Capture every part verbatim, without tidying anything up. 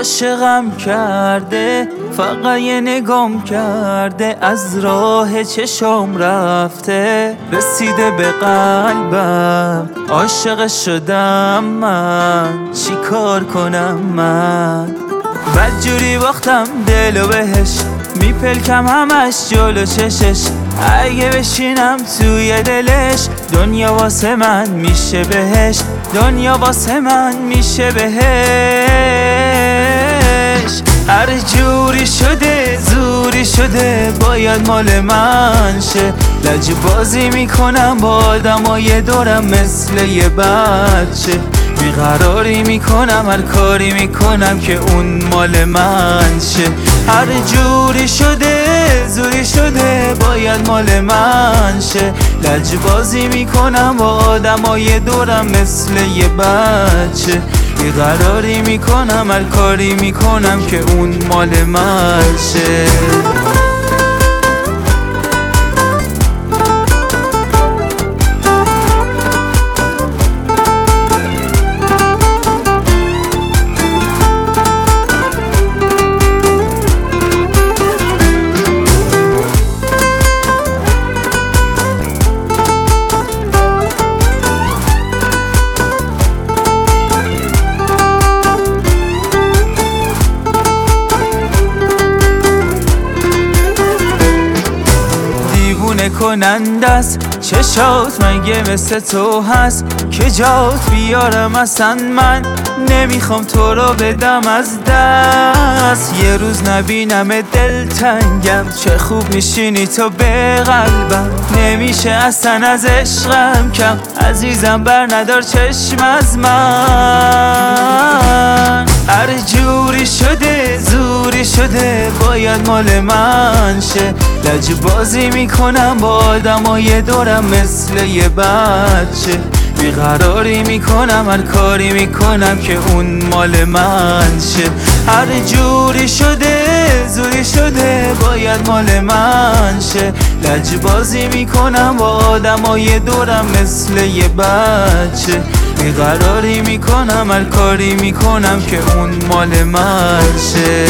عاشقم کرده، فقط یه نگام کرده، از راه چشم رفته، رسیده به قلبم، عاشق شدم من، چی کار کنم من؟ بدجوری باختم دلو بهش، میپلکم همش جلو چشش، اگه بشینم توی دلش، دنیا واسه من میشه بهش، دنیا واسه من میشه بهش. هر جوری شده زوری شده، باید مال من شه، لج بازی میکنم با آدمای دورم مثل یه بچه، بیقراری میکنم هر کاری میکنم که اون مال من شه. هر جوری شده زوری شده، باید مال من شه، لج بازی میکنم با آدمای دورم مثل یه بچه، بیقراری میکنم هر کاری میکنم که اون مال من شه. کنند است چشات، مگه مثل تو هست که جات بیارم؟ اصلا من نمیخوام تو رو بدم از دست، یه روز نبینم دلتنگم، چه خوب میشینی تو به قلبم، نمیشه اصلا از عشقم کم، عزیزم بر ندار چشم از من. هر جوری شده زوری شده، باید مال من شه، لج بازی میکنم با آدمای دورم مثل یه بچه، بیقراری میکنم هر کاری میکنم که اون مال من شه. هر جوری شده زوری شده، باید مال من شه، لج بازی میکنم با آدمای دورم مثل یه بچه، بیقراری میکنم هر کاری میکنم که اون مال من شه.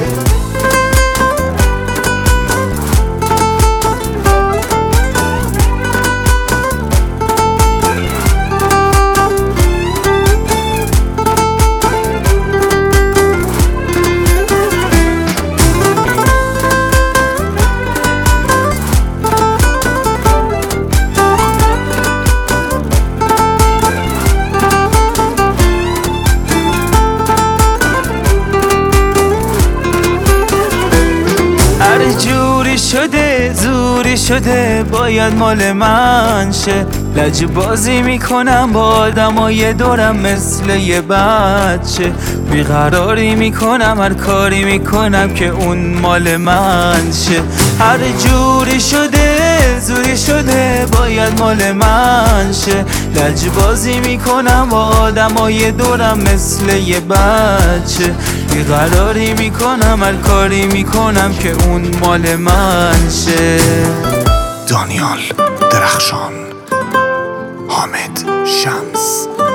شده زوری شده، باید مال من شه، لج بازی میکنم با آدمای دورم مثل یه بچه، بیقراری میکنم هر کاری میکنم که اون مال من شه. هر جوری شده زوری شده، باید مال من شه، لج بازی میکنم با آدمای دورم مثل یه بچه، بیقراری میکنم هر کاری میکنم که اون مال من شه. دانیال درخشان، حامد شمس.